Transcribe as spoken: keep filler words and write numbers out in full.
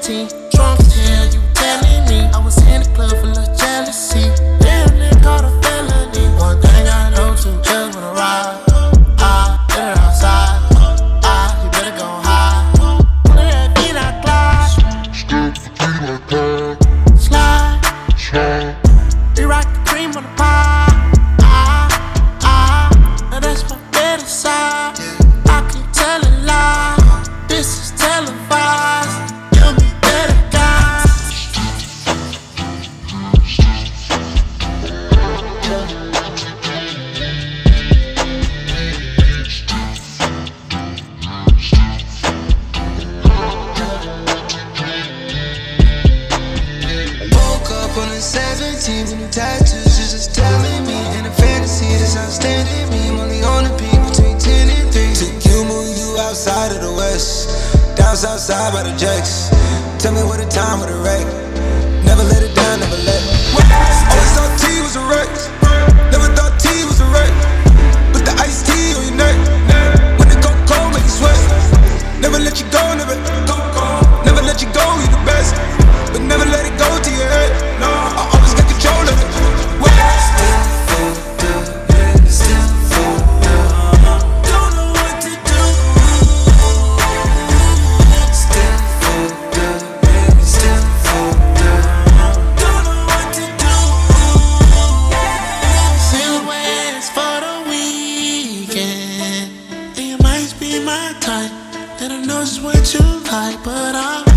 nicotine. Drunk as hell, you telling me. I was in the club full of jealousy. Damn, they caught a felony. One thing I know, two girls wanna ride. Ah, better outside. Ah, you better go high. Look at me, I glide. Slide. Slide. We rock the cream on the pie. Ah, ah, now that's my better side. I can tell a lie. This is televised. You'll be better guys. Woke up on the seventeenth and the tattoos just telling me. In a fantasy that's outstanding me. I'm only on the peak between ten and three. Took you, move you outside of the west. Down south side by the jacks. Tell me what a time with a wreck. Never let it down, never let it. Always thought T was a wreck. Never thought T was a wreck. Put the iced tea on your neck. When it go cold, make you sweat. Never let you go, never Never let you go, you the best. But never let it go to your head. No, I always got control of it. Still fucked up, still fucked up. Don't know what to do. Still fucked up, baby, still fucked up. Don't know what to do. Silhouettes for the weekend. And you might be my type. And I know just what you like, but I